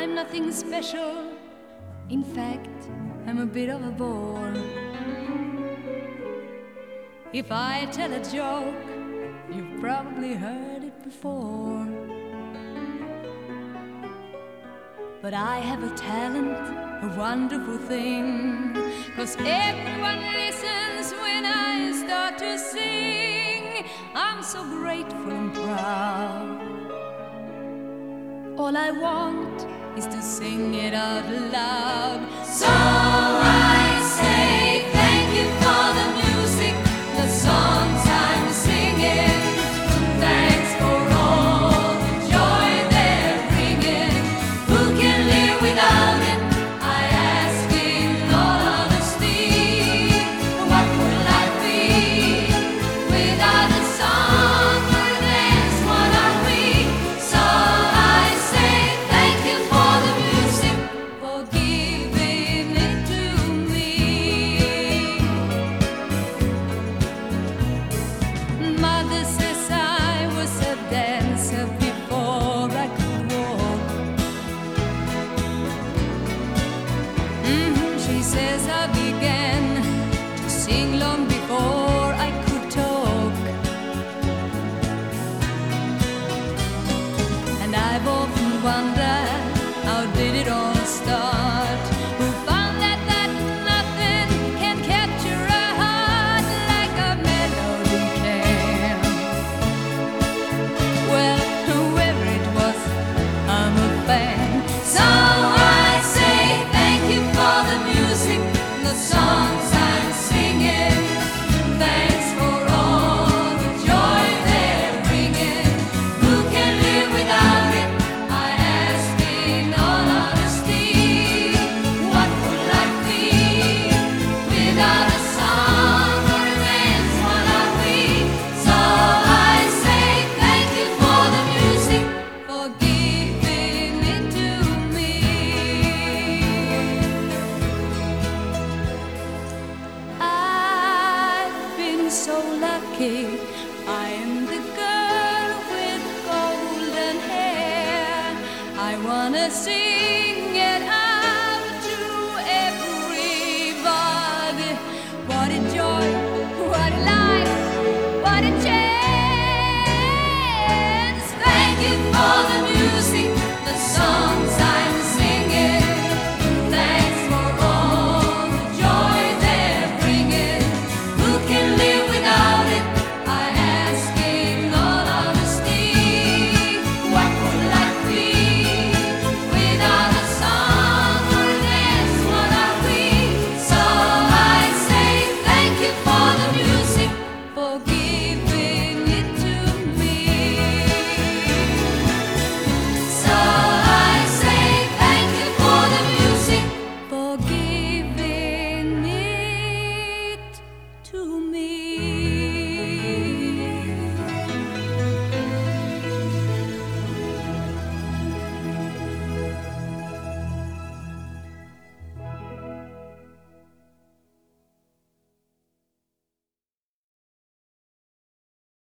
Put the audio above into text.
I'm nothing special. In fact, I'm a bit of a bore. If I tell a joke, you've probably heard it before. But I have a talent, a wonderful thing, 'cause everyone listens when I start to sing. I'm so grateful and proud. All I want is to sing it out loud. So I say thank you for the music, the songs I'm singing. Thanks for all the joy they're bringing. Who can live without it? I ask in all honesty. What would life be without a song or a dance? What are we? So I say thank you for the music, for giving it to me. Mother says I was a dancer before I could walk. She says I began to sing long before I could talk. And I've often wondered, how did it all start? Who found that nothing can capture a heart like a melody can? Well, whoever it was, I'm a fan. So I say thank you for the music, the songs I'm singing. Thanks for all the joy they're bringing. Who can live without it? I ask in all honesty. What would life be without a song or a dance? What are we? So I say thank you for the music, for giving it to me. I've been so lucky. I am the girl with golden hair. I wanna see